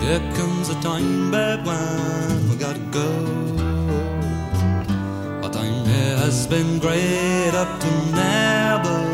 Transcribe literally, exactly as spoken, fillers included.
There comes a time, bad when we gotta go. Our time here has been great up to now, but